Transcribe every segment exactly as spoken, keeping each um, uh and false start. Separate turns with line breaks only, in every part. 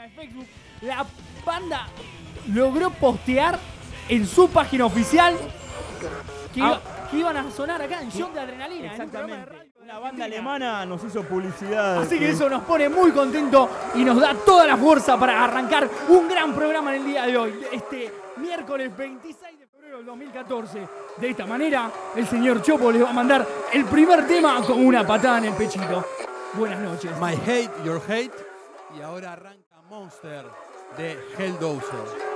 de Facebook, la banda logró postear en su página oficial que, iba,
Ah.
que iban a sonar acá en Shock de Adrenalina.
Exactamente.
En un programa de radio
Una banda alemana nos hizo publicidad.
Así que eso nos pone muy contento y nos da toda la fuerza para arrancar un gran programa en el día de hoy, este miércoles veintiséis de febrero del dos mil catorce. De esta manera, el señor Chopo les va a mandar el primer tema con una patada en el pechito. Buenas noches.
My Hate, Your Hate. Y ahora arranca Monster de Helldozer.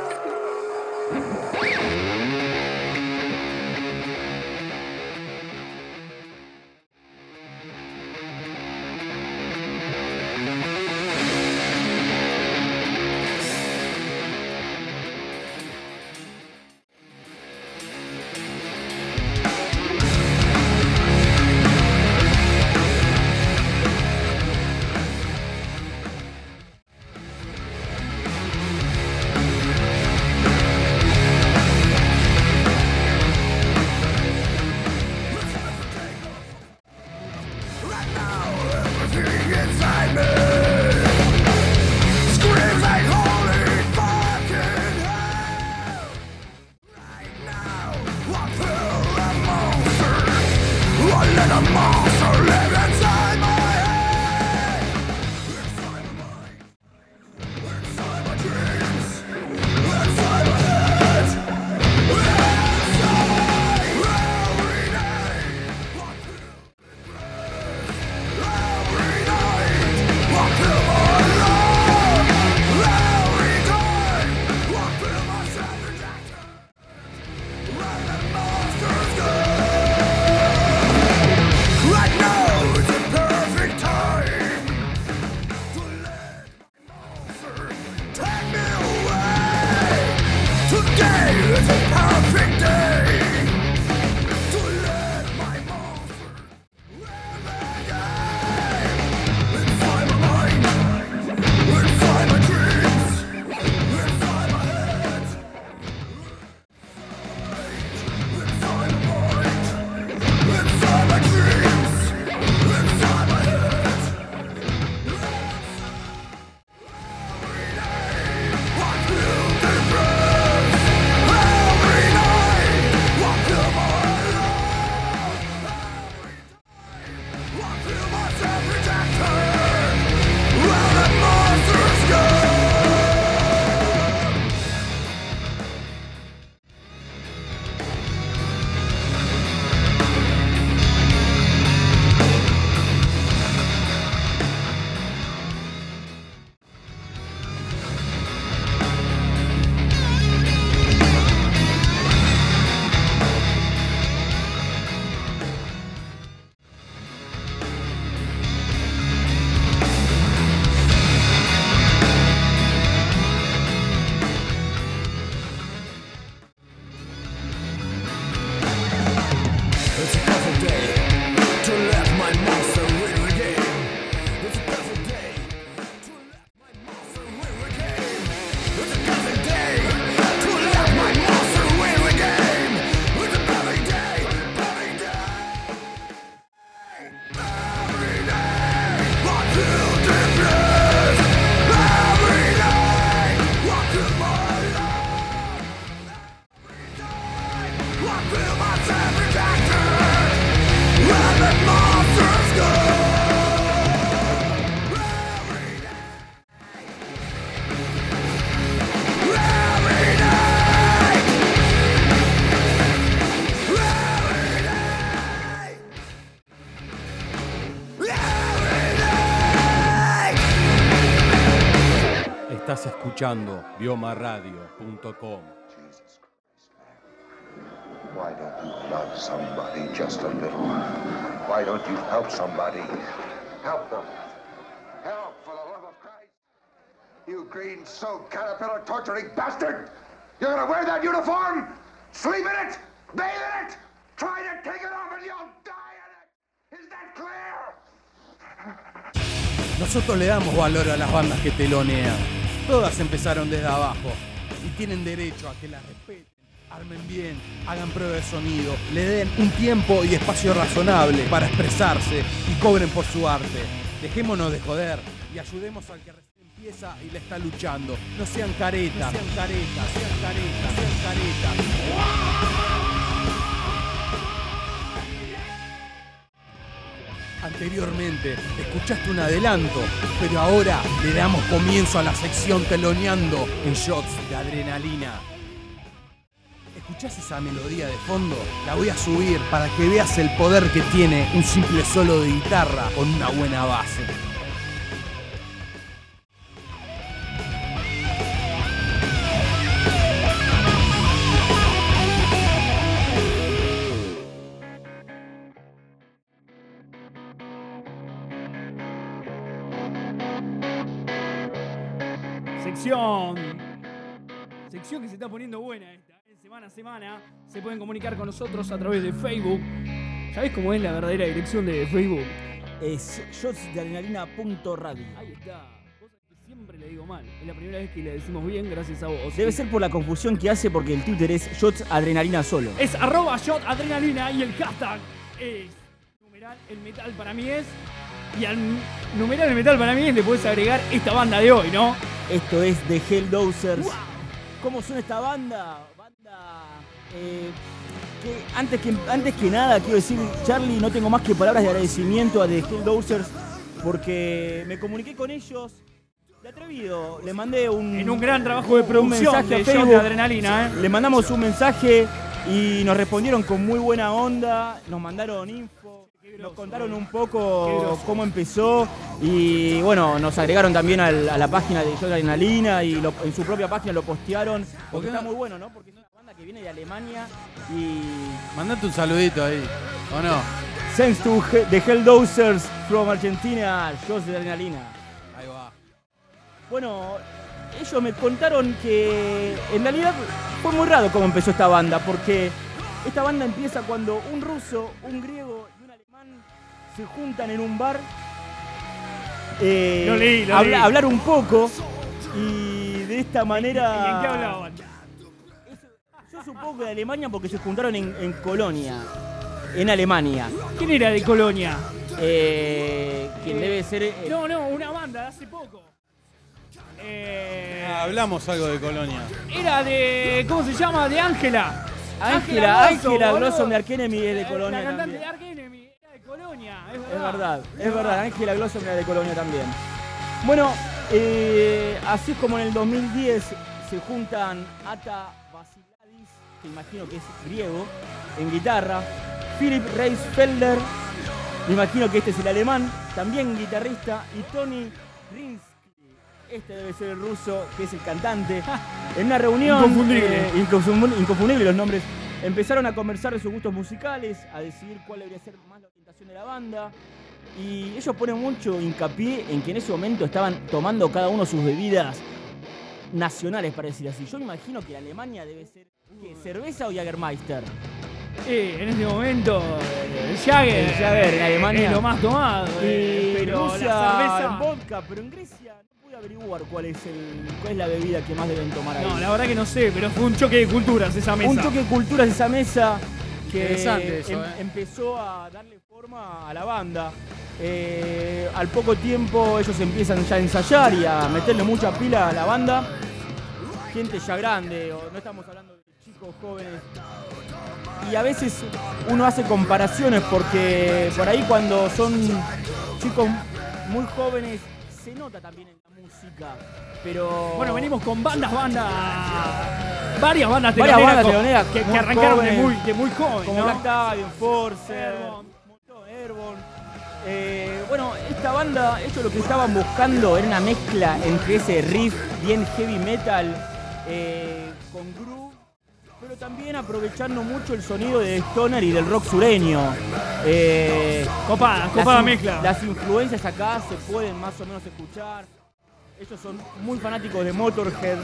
Estás escuchando bioma radio punto com.
Jesus Christ, man. Why don't you love somebody just a little? Why don't you help somebody? Help them. Help, for the love of Christ. You green-soaked caterpillar torturing bastard! You're gonna wear that uniform? Sleep in it? Bathe in it? Try to take it off and you'll die in it! Is that clear?
Nosotros le damos valor a las bandas que telonean. Todas empezaron desde abajo y tienen derecho a que las respeten, armen bien, hagan prueba de sonido, le den un tiempo y espacio razonable para expresarse y cobren por su arte. Dejémonos de joder y ayudemos al que recién empieza y la está luchando. No sean caretas, no sean caretas, sean caretas, sean caretas. Anteriormente escuchaste un adelanto, pero ahora le damos comienzo a la sección teloneando en Shots de Adrenalina. ¿Escuchás esa melodía de fondo? La voy a subir para que veas el poder que tiene un simple solo de guitarra con una buena base.
Sección. Sección que se está poniendo buena esta. Semana a semana se pueden comunicar con nosotros a través de Facebook. ¿Sabés cómo es la verdadera dirección de Facebook?
Es shots de adrenalina punto radio.
Ahí está. Cosa que siempre le digo mal. Es la primera vez que le decimos bien gracias a vos.
Debe ser por la confusión que hace porque el Twitter es shots adrenalina solo.
Es arroba shot adrenalina y el hashtag es numeral el metal para mí es. Y al numeral el metal para mí es le puedes agregar esta banda de hoy, ¿no?
Esto es The Helldozers.
Wow.
¿Cómo suena esta banda? Banda eh, que antes que antes que nada quiero decir, Charlie, no tengo más que palabras de agradecimiento a The Helldozers porque me comuniqué con ellos de atrevido. Le mandé un
en un gran trabajo de producción
mensaje a
de
Facebook.
Shot de Adrenalina, ¿eh?
Le mandamos un mensaje y nos respondieron con muy buena onda, nos mandaron info, nos contaron un poco cómo empezó y bueno, nos agregaron también al, a la página de Shot de Adrenalina y lo, en su propia página lo postearon, porque está muy bueno, ¿no? Porque es una banda que viene de Alemania y...
Mandate un saludito ahí, ¿o no?
Thanks to The Helldozers from Argentina, Shot de Adrenalina.
Ahí va.
Bueno, ellos me contaron que en realidad fue muy raro cómo empezó esta banda, porque esta banda empieza cuando un ruso, un griego y un alemán se juntan en un bar eh,
Lo leí, lo
a
leí.
hablar un poco y de esta manera...
¿Y en qué hablaban?
Yo supongo que de Alemania porque se juntaron en, en Colonia, en Alemania.
¿Quién era de Colonia?
Eh, quien
Eh,
debe ser... eh,
No, no, una banda de hace poco. Eh,
Ah, hablamos algo de Colonia.
Era de. ¿Cómo se llama? De Ángela.
Ángela, Ángela
boludo.
Blossom de Arch Enemy es de
La-
Colonia
La cantante
también.
de Arch Enemy era de Colonia. Es verdad.
Es verdad, es verdad, Ángela Blossom era de Colonia también. Bueno, eh, así es como en el dos mil diez se juntan Ata Vasiladis, que imagino que es griego, en guitarra, Philip Reisfelder, me imagino que este es el alemán, también guitarrista, y Tony Rinsky, este debe ser el ruso, que es el cantante. En una reunión,
Inconfundible.
eh, inconfum- inconfundible los nombres, empezaron a conversar de sus gustos musicales, a decidir cuál debería ser más la orientación de la banda. Y ellos ponen mucho hincapié en que en ese momento estaban tomando cada uno sus bebidas nacionales, para decir así. Yo me imagino que en Alemania debe ser ¿qué? ¿Cerveza o Jägermeister?
Eh, en ese momento, eh, Jagger,
El Jagger en Alemania.
es lo más tomado. eh,
Y
pero
Rusia
la cerveza.
en vodka, pero en Grecia no pude averiguar cuál es, el, cuál es la bebida que más deben tomar ahí.
No, la verdad que no sé, pero fue un choque de culturas esa mesa.
Un choque de culturas esa mesa que
Interesante eso,
em-
eh.
empezó a darle forma a la banda. Eh, al poco tiempo ellos empiezan ya a ensayar y a meterle mucha pila a la banda. Gente ya grande, o no estamos hablando de chicos jóvenes. Y a veces uno hace comparaciones porque por ahí cuando son chicos muy jóvenes se nota también en la música. Pero
Bueno, venimos con bandas, bandas. Varias bandas
Varias
teloneras
bandas
con-
teloneras
que, que
muy
arrancaron de
jóvenes,
muy, de muy joven.
como
¿no?
Black Stallion, Forcer,
Airborne.
un montón, Airborne. Eh, bueno, esta banda, ellos lo que estaban buscando era una mezcla entre ese riff bien heavy metal eh, con groove, pero también aprovechando mucho el sonido de stoner y del rock sureño. Eh,
Copada,
las
copada
in-
mezcla.
Las influencias acá se pueden más o menos escuchar. Ellos son muy fanáticos de Motorhead,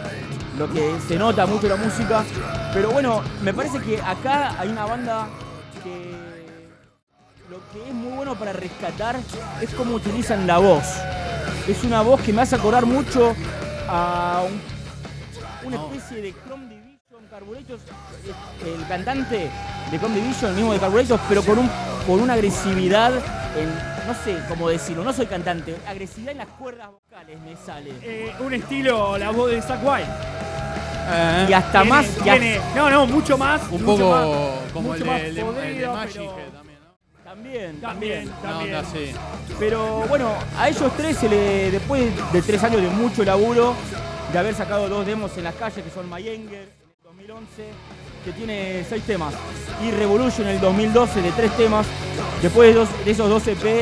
lo que se nota mucho la música. Pero bueno, me parece que acá hay una banda que lo que es muy bueno para rescatar es cómo utilizan la voz. Es una voz que me hace acordar mucho a un- una especie de Chrome Division Carburetors, el cantante de Come Division, el mismo de Carburetors, pero con, un, con una agresividad, en, no sé cómo decirlo, no soy cantante, agresividad en las cuerdas vocales me sale.
Eh, un estilo, la voz de Zakk Wylde.
Eh,
Y hasta
Tiene-
más, y
tiene- no, no, mucho más.
un
mucho
poco
más,
como el
mucho
de,
más
el de- el de
podrido,
Magic
pero-
Head también, ¿no?
también,
También,
también.
Una
también.
onda así.
Pero bueno, a ellos tres, se le, después de tres años de mucho laburo, de haber sacado dos demos en las calles, que son My Anger en el dos mil once, que tiene seis temas, y Revolution en el dos mil doce de tres temas, después de, dos, de esos dos E P,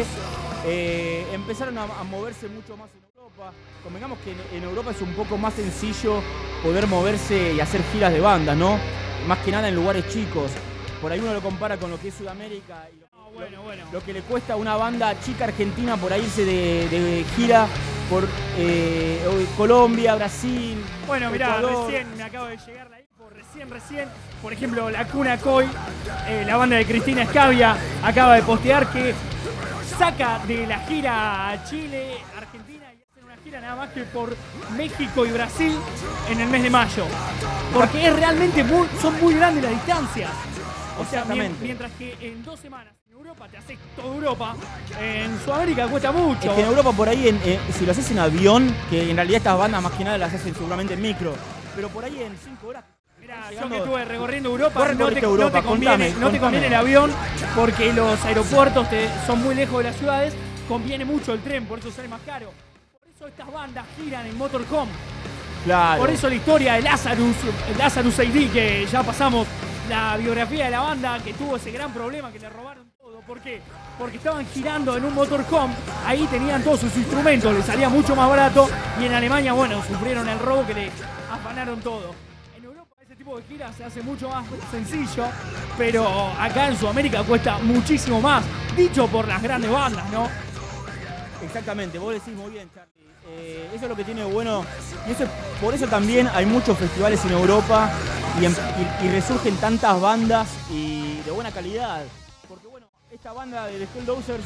eh, empezaron a, a moverse mucho más en Europa. Convengamos que en, en Europa es un poco más sencillo poder moverse y hacer giras de bandas, ¿no? Más que nada en lugares chicos. Por ahí uno lo compara con lo que es Sudamérica y lo,
Ah, bueno, bueno.
lo que le cuesta a una banda chica argentina por ahí irse de, de gira por eh, Colombia, Brasil.
Bueno, mirá,
Ecuador.
recién me acabo de llegar la info, recién, recién. Por ejemplo, la Cuna Coy, eh, la banda de Cristina Escabia, acaba de postear que saca de la gira a Chile, Argentina, y hacen una gira nada más que por México y Brasil en el mes de mayo. Porque es realmente muy, son muy grandes las distancias. O sea, mien-
Exactamente.
mientras que en dos semanas en Europa te haces toda Europa, en Sudamérica cuesta mucho.
Es que en Europa por ahí, en- en- si lo haces en avión, que en realidad estas bandas más que nada las hacen seguramente en micro, pero por ahí en cinco horas.
Mirá, yo
llegando-
que estuve recorriendo Europa,
Vos
no te,
recorriste
no
Europa,
te conviene,
contame,
no te
contame.
conviene el avión porque los aeropuertos te- son muy lejos de las ciudades, conviene mucho el tren, por eso sale más caro. Por eso estas bandas giran en Motorhome,
Claro.
por eso la historia de Lazarus, el Lazarus A D, que ya pasamos la biografía de la banda, que tuvo ese gran problema que le robaron todo. ¿Por qué? Porque estaban girando en un Motorhome, ahí tenían todos sus instrumentos, les salía mucho más barato, y en Alemania, bueno, sufrieron el robo que le afanaron todo. En Europa ese tipo de giras se hace mucho más sencillo, pero acá en Sudamérica cuesta muchísimo más, dicho por las grandes bandas, ¿no?
Exactamente, vos decís muy bien, Charlie. Eh, eso es lo que tiene bueno, y eso, por eso también hay muchos festivales en Europa y, en- y- y resurgen tantas bandas y de buena calidad. Porque bueno, esta banda de The Skulldozers,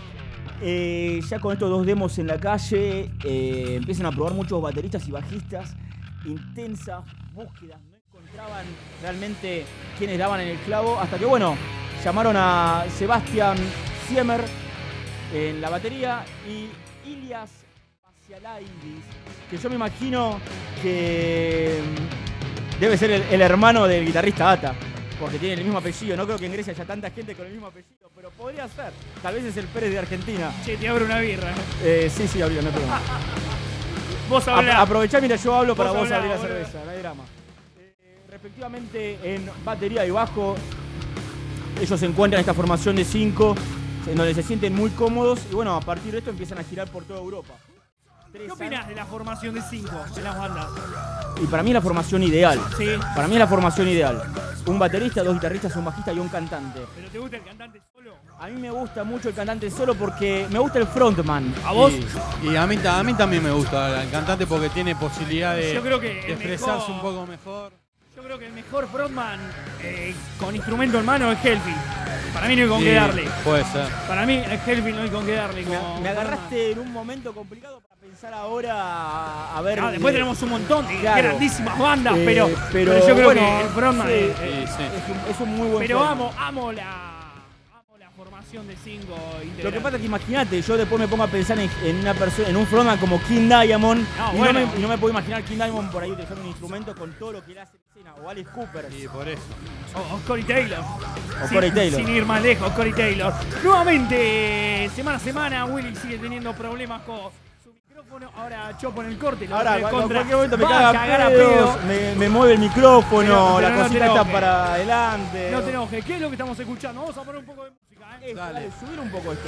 eh, ya con estos dos demos en la calle, eh, empiezan a probar muchos bateristas y bajistas, intensas búsquedas, no encontraban realmente quienes daban en el clavo, hasta que bueno, llamaron a Sebastian Siemer en la batería y Ilias Pasialaidis, que yo me imagino que mm, debe ser el, el hermano del guitarrista Ata, porque tiene el mismo apellido. No creo que en Grecia haya tanta gente con el mismo apellido, pero podría ser. Tal vez es el Pérez de Argentina.
Che, te abro una birra.
Eh, sí, sí, abrió, no hay problema.
Vos
Ap-
hablá.
Aprovechá mientras yo hablo para
Vos
vos
hablá,
abrir la
boludo.
cerveza, no hay drama. Eh, respectivamente, en batería y bajo, ellos se encuentran en esta formación de cinco, en donde se sienten muy cómodos y bueno, a partir de esto empiezan a girar por toda Europa. Tres
¿Qué opinás
años-
de la formación de cinco de las bandas?
Y para mí es la formación ideal.
Sí,
Para mí es la formación ideal. Un baterista, dos guitarristas, un bajista y un cantante.
pero ¿te gusta el cantante solo?
A mí me gusta mucho el cantante solo porque me gusta el frontman.
¿A vos?
Y, y a, mí, ta- a mí también me gusta el cantante porque tiene posibilidad de,
Yo creo que
de
el
expresarse
mejor-
un poco mejor.
Yo creo que el mejor frontman eh, con instrumento en mano es Helfi. Para mí no hay con
Sí,
qué darle.
Puede ser.
Para mí el Helfi no hay con qué darle.
Me,
como
me agarraste en un momento complicado para pensar ahora a, a ver.
frontman. Ah, después
eh,
tenemos un montón de
claro.
grandísimas bandas,
eh,
pero,
pero,
pero yo creo
bueno,
que el frontman
sí,
es-
Sí,
es-
sí.
Es un, es un muy buen
Pero
frontman.
amo, amo la, amo la formación de cinco integrales.
Lo que pasa es que imagínate, yo después me pongo a pensar en, en una persona, en un frontman como King Diamond,
No,
y,
bueno.
no me, y no me puedo imaginar King Diamond por ahí utilizando un instrumento con todo lo que él hace en escena, o Alice Cooper.
Y por eso.
O, o Corey Taylor.
O
Sin-
Corey Taylor.
Sin ir más lejos, Corey Taylor. Nuevamente, semana a semana, Willy sigue teniendo problemas con su micrófono. Ahora Chopo en el corte. lo
Ahora,
re
en
contra-
cualquier momento me
va a
caga
cagar a
pedos,
pedo.
me, me mueve el micrófono,
Pero- pero
la
no te
cosita está
enojes.
para adelante.
No te enojes. ¿Qué es lo que estamos escuchando? Vamos a poner un poco de música, ¿eh?
Eso,
Dale.
dale, subir un poco esto.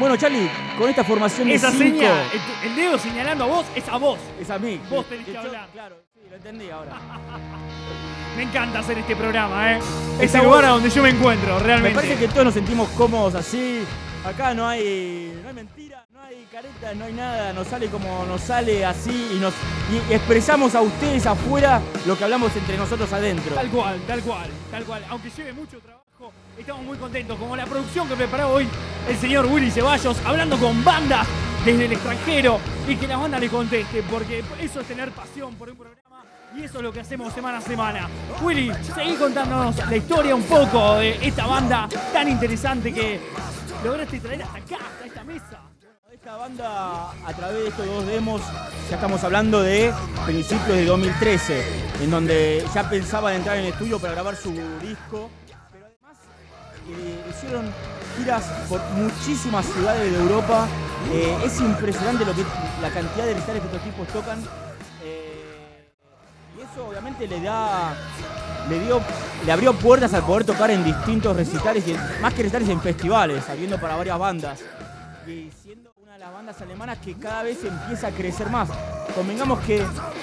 bueno, Charlie, con esta formación de
Esa
cinco...
seña, el, el dedo señalando a vos, es a vos.
Es a mí.
Vos tenés que
yo-
hablar.
Claro, sí, lo entendí ahora.
Me encanta hacer este programa, ¿eh? Es
Está
el lugar
bueno.
a donde yo me encuentro,
Me
realmente.
parece que todos nos sentimos cómodos así. Acá no hay, no hay mentira, no hay careta, no hay nada. Nos sale como nos sale así y nos y expresamos a ustedes afuera lo que hablamos entre nosotros adentro.
Tal cual, tal cual, tal cual. Aunque lleve mucho trabajo, estamos muy contentos. Como la producción que preparó hoy el señor Willy Ceballos, hablando con bandas desde el extranjero y que las bandas le contesten, porque eso es tener pasión por un programa y eso es lo que hacemos semana a semana. Willy, seguí contándonos la historia un poco de esta banda tan interesante que lograste traer hasta acá, hasta esta mesa.
Esta banda, a través de estos dos demos, ya estamos hablando de principios de dos mil trece, en donde ya pensaban entrar en el estudio para grabar su disco, pero además eh, hicieron giras por muchísimas ciudades de Europa. Eh, es impresionante lo que, la cantidad de recitales que estos tipos tocan. Eh, y eso obviamente le da, le dio, le abrió puertas al poder tocar en distintos recitales, y en- más que recitales en festivales, abriendo para varias bandas. Y siendo una de las bandas alemanas que cada vez empieza a crecer más. Convengamos que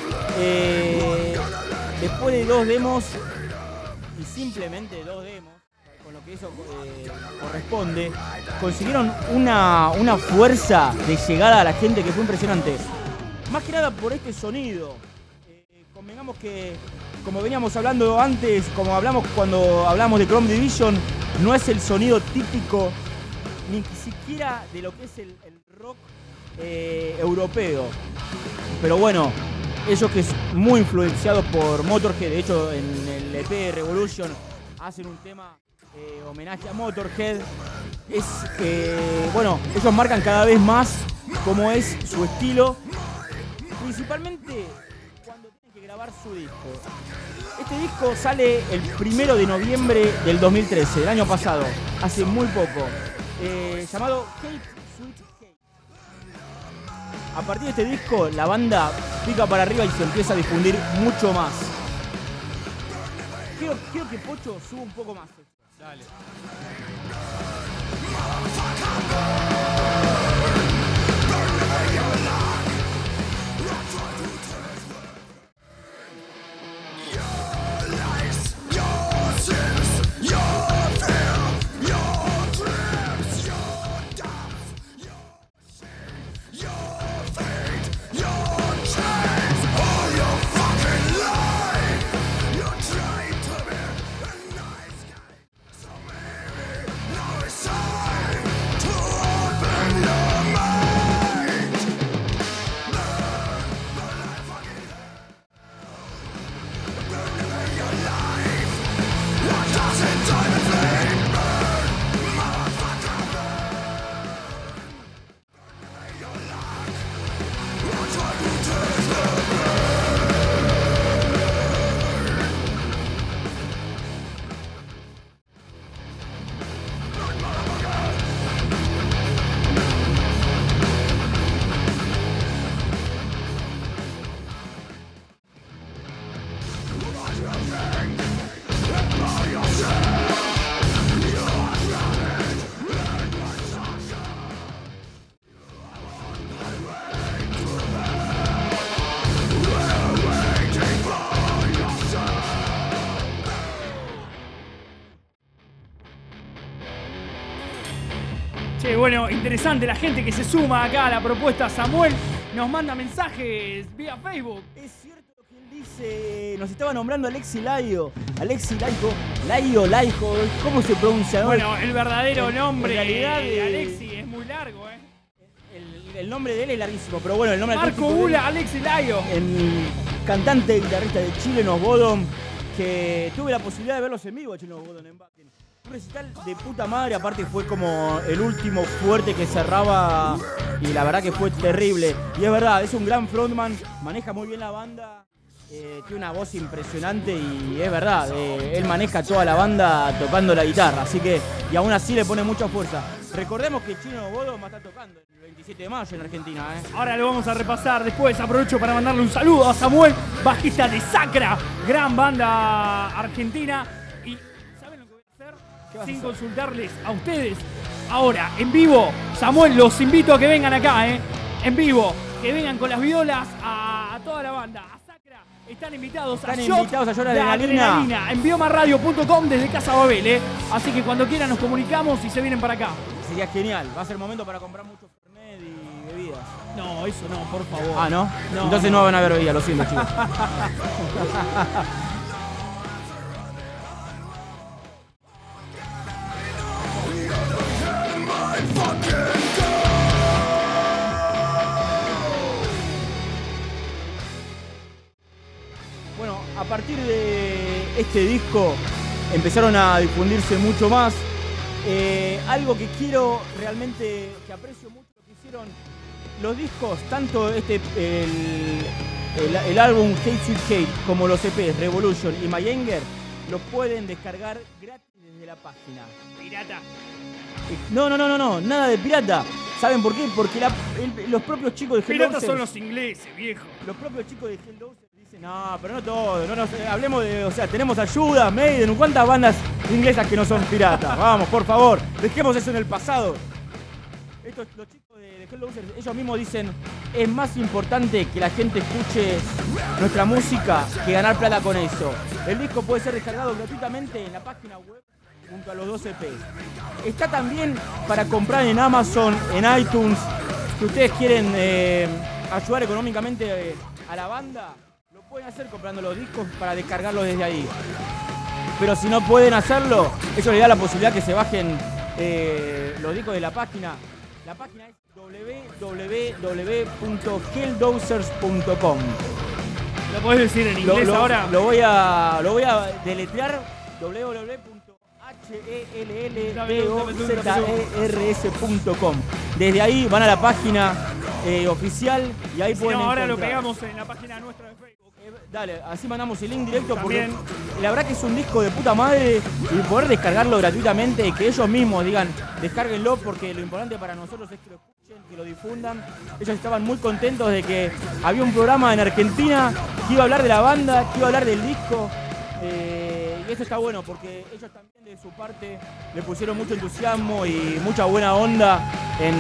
eh, después de dos demos, y simplemente dos demos, con lo que eso eh, corresponde, consiguieron una, una fuerza de llegada a la gente que fue impresionante. Más que nada por este sonido. Eh, convengamos que, como veníamos hablando antes, como hablamos cuando hablamos de Chrome Division, no es el sonido típico ni siquiera de lo que es el, el rock eh, europeo. Pero bueno, ellos que es muy influenciado por Motorhead, de hecho en el E P Revolution hacen un tema eh, homenaje a Motorhead. Es, eh, bueno, ellos marcan cada vez más cómo es su estilo, principalmente cuando tienen que grabar su disco. Este disco sale el primero de noviembre del dos mil trece, del año pasado, hace muy poco, eh, llamado Hate Sweet Hate. A partir de este disco, la banda pica para arriba y se empieza a difundir mucho más. Quiero, quiero que Pocho suba un poco más.
Dale.
Che, bueno, interesante la gente que se suma acá a la propuesta. Samuel nos manda mensajes vía Facebook.
Es cierto lo que él dice, nos estaba nombrando Alexi Laio. Alexi Laico, Laio, Laico, ¿cómo se pronuncia? no?
Bueno, el verdadero
En-
nombre
en realidad,
de
eh,
Alexi es muy largo, ¿eh?
El, el nombre de él es larguísimo, pero bueno, el nombre
Marco
artístico de él,
Ula, Alexi Laio.
el cantante y guitarrista de Chilenos Bodom, que tuve la posibilidad de verlos en vivo a Chilenos Bodom en Wacken. Un recital de puta madre, aparte fue como el último fuerte que cerraba y la verdad que fue terrible. Y es verdad, es un gran frontman, maneja muy bien la banda, eh, tiene una voz impresionante y es verdad, eh, él maneja toda la banda tocando la guitarra, así que, y aún así le pone mucha fuerza. Recordemos que Chilenos Bodom va a estar tocando el veintisiete de mayo en Argentina, ¿eh?
Ahora lo vamos a repasar después. Aprovecho para mandarle un saludo a Samuel, bajista de Sacra, gran banda argentina. Y ¿saben lo que voy a hacer?
¿Qué vas a
Sin
hacer?
consultarles a ustedes. ahora, en vivo. Samuel, los invito a que vengan acá, ¿eh? En vivo, que vengan con las violas a, a toda la banda. A Sacra, están invitados
Están
a
invitados a Shot
de
Adrenalina.
Adrenalina en biomarradio punto com desde Casa Babel, ¿eh? Así que cuando quieran nos comunicamos y se vienen para acá.
Sería genial. Va a ser momento para comprar mucho Fernet y bebidas.
No, eso no, por favor.
Ah, ¿no?
No,
Entonces no,
no.
van a haber bebidas, lo siento, chicos. Bueno, a partir de este disco empezaron a difundirse mucho más. Eh, algo que quiero realmente, que aprecio mucho lo que hicieron los discos, tanto este el, el, el álbum Hate Sweet Hate como los E Pes Revolution y My Anger, los pueden descargar gratis desde la página.
Pirata.
No, no, no, no, no, nada de pirata. ¿Saben por qué? Porque la- el- los propios chicos de
Piratas
Helldozer,
son los ingleses, viejo.
los propios chicos de Helldozer dicen, no, pero no todo, no nos, eh, hablemos de, o sea, tenemos Ayuda, Maiden, ¿cuántas bandas inglesas que no son piratas? Vamos, por favor, dejemos eso en el pasado. Estos, los chicos de, de Helldozer, ellos mismos dicen, es más importante que la gente escuche nuestra música que ganar plata con eso. El disco puede ser descargado gratuitamente en la página web junto a los dos E Pes. Está también para comprar en Amazon, en iTunes. Si ustedes quieren eh, ayudar económicamente eh, a la banda, lo pueden hacer comprando los discos para descargarlos desde ahí. Pero si no pueden hacerlo, eso les da la posibilidad que se bajen eh, los discos de la página. La página es doble u doble u doble u punto helldozers punto com.
¿Lo podés decir en
Lo,
inglés
lo-
ahora?
lo voy a lo voy a deletrear doble u doble u doble u punto h e l l d o z e r s punto com. Desde ahí van a la página eh, oficial y ahí
Si
pueden
no, ahora lo
encontrar.
pegamos en la página nuestra de Facebook.
Eh, Dale, así mandamos el link directo
También.
porque la verdad que es un disco de puta madre y poder descargarlo gratuitamente, que ellos mismos digan, descárguenlo porque lo importante para nosotros es que lo escuchen, que lo difundan. Ellos estaban muy contentos de que había un programa en Argentina que iba a hablar de la banda, que iba a hablar del disco. eh, y eso está bueno porque ellos también de su parte le pusieron mucho entusiasmo y mucha buena onda en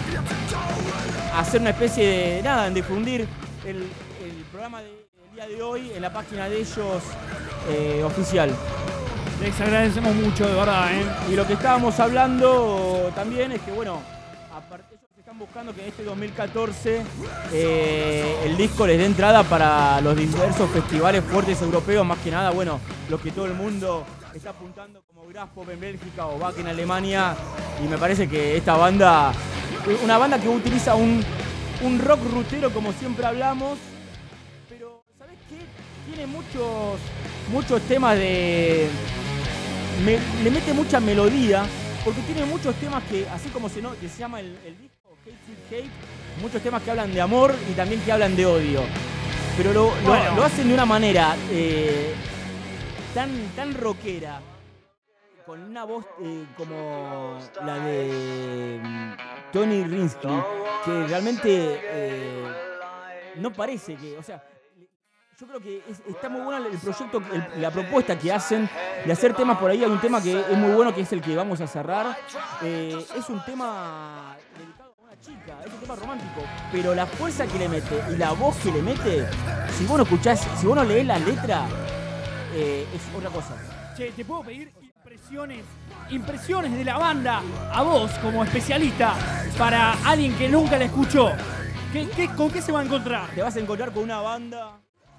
hacer una especie de nada, en difundir el, el programa de- del día de hoy en la página de ellos eh, oficial.
Les agradecemos mucho, de verdad, ¿eh?
Y lo que estábamos hablando también es que, bueno, aparte ellos están buscando que en este dos mil catorce eh, el disco les dé entrada para los diversos festivales fuertes europeos, más que nada, bueno, los que todo el mundo está apuntando como Graspop en Bélgica o Back en Alemania. Y me parece que esta banda, una banda que utiliza un, un rock rutero como siempre hablamos, pero ¿sabes qué? Tiene muchos, muchos temas de... me- le mete mucha melodía, porque tiene muchos temas que, así como se, no, que se llama el, el disco Hate Sweet Hate, muchos temas que hablan de amor y también que hablan de odio. Pero lo, lo-
Bueno.
lo hacen de una manera eh, tan, tan rockera, con una voz eh, como la de mm, Tony Rinsky, que realmente eh, no parece que, o sea, yo creo que es- está muy bueno el proyecto, el- la propuesta que hacen de hacer temas por ahí. Hay un tema que es muy bueno, que es el que vamos a cerrar. Eh, es un tema dedicado a una chica, es un tema romántico, pero la fuerza que le mete y la voz que le mete, si vos no escuchás, si vos no leés la letra, eh, es otra cosa.
Che, ¿te puedo pedir impresiones, impresiones de la banda a vos como especialista para alguien que nunca la escuchó? ¿Qué, qué, ¿Con qué se va a encontrar?
Te vas a encontrar con una banda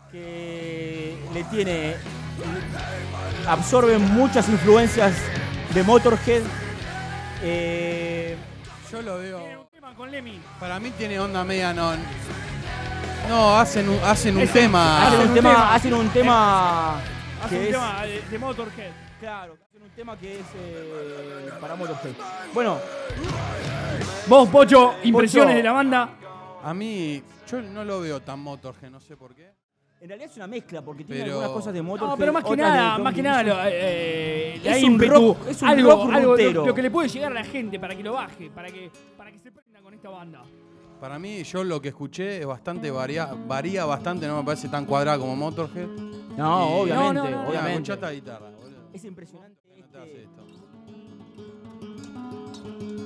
que le tiene, absorbe muchas influencias de Motorhead. Eh,
Yo lo
Tiene
veo.
un tema con Lemmy.
Para mí tiene onda media non. No, hacen un, hacen un
Es-
tema.
hacen un
un
tema,
tema.
hacen un tema
Hace
que
un
es,
tema de, de Motorhead.
claro, hacen un tema que es eh, para Motorhead. Bueno,
Vos, Pocho, impresiones
Pocho.
de la banda.
A mí, yo no lo veo tan Motorhead, no sé por qué.
en realidad es una mezcla porque tiene
Pero-
algunas cosas de Motorhead.
No, pero más que
otras de
nada,
Tom
más que
Gibson.
nada, lo, eh,
Es
hay
un
ímpetu,
rock- es un
algo,
rock
algo
rutero.
lo, lo que le puede llegar a la gente para que lo baje, para que, para que se prenda con esta banda.
Para mí, yo lo que escuché es bastante varia, varía bastante, no me parece tan cuadrada como Motorhead.
No,
Y-
obviamente,
No, no, no, no.
Mira,
obviamente.
escuchá esta guitarra, boludo.
Es impresionante.
No te hace
Este,
esto.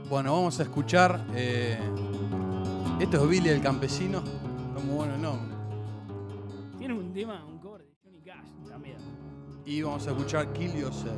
Bueno, vamos a escuchar. Eh, esto es Billy el Campesino. Está muy bueno el nombre.
Tiene un tema, un cover de Johnny Cash también.
Y vamos a escuchar Kill Yourself.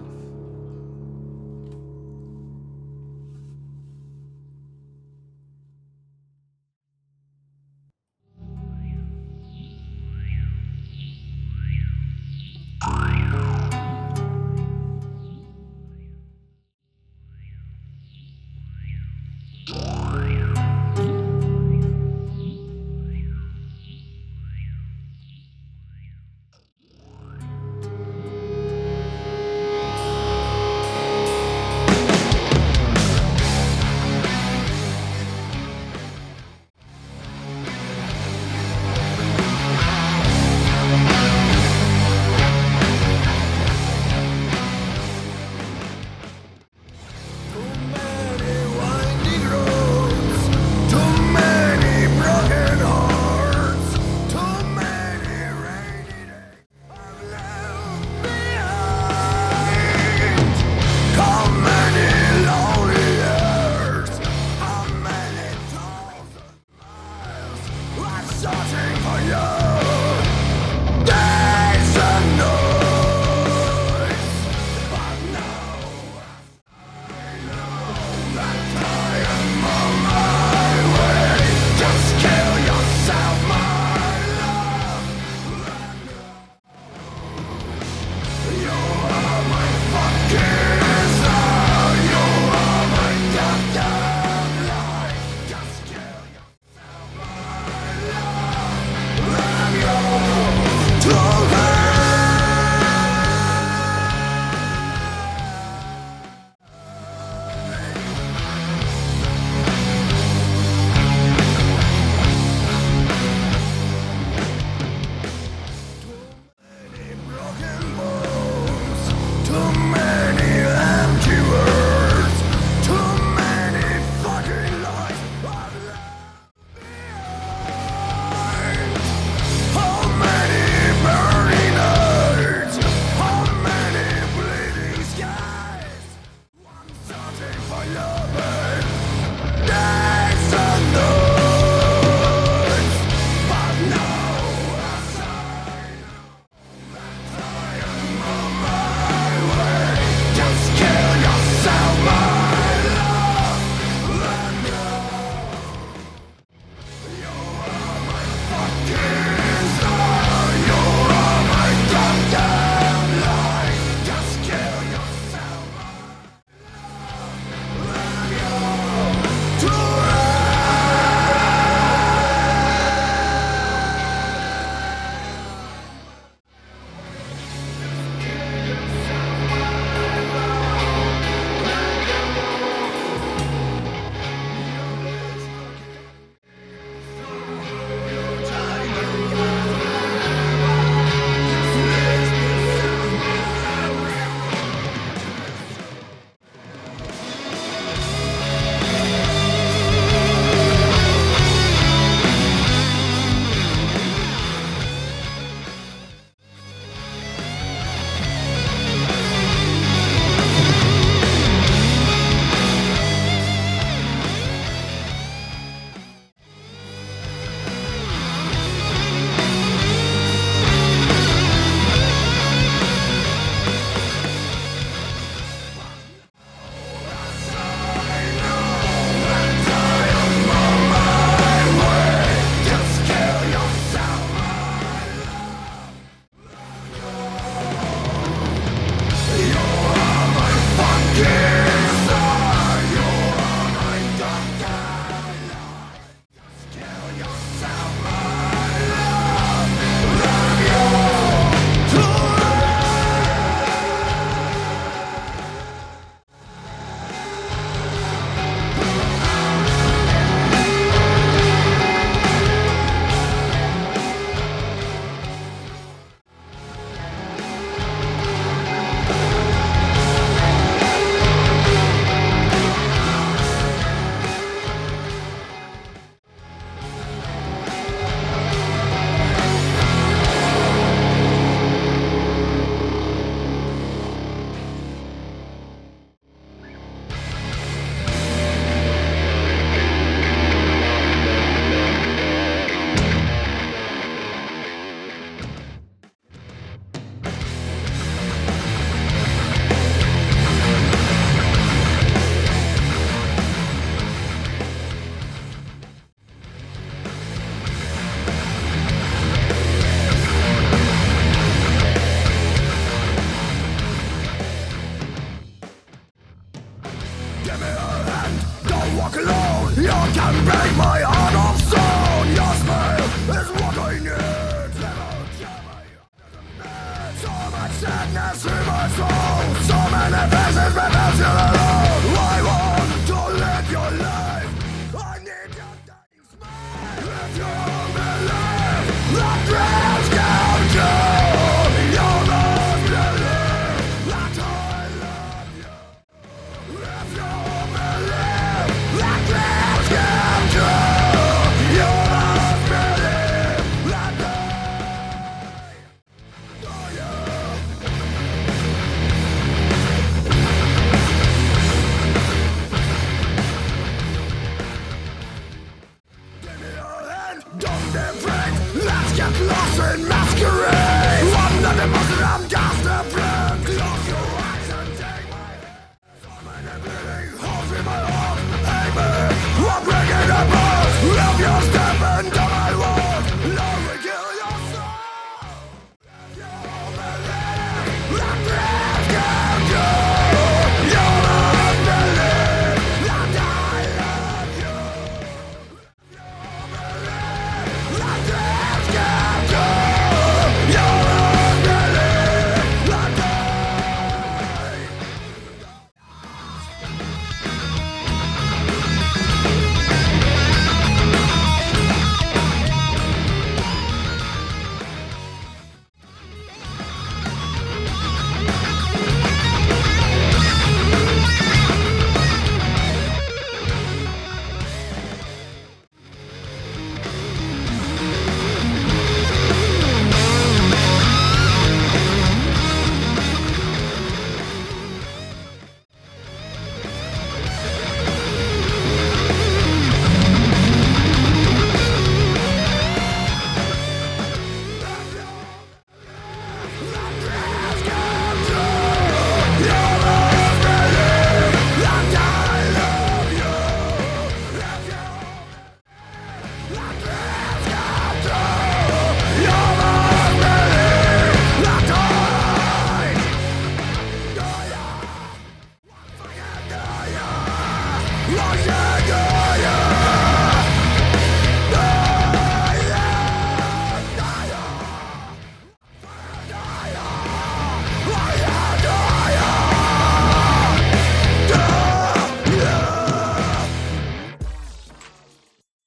Give me a hand, don't walk alone. You can break my heart.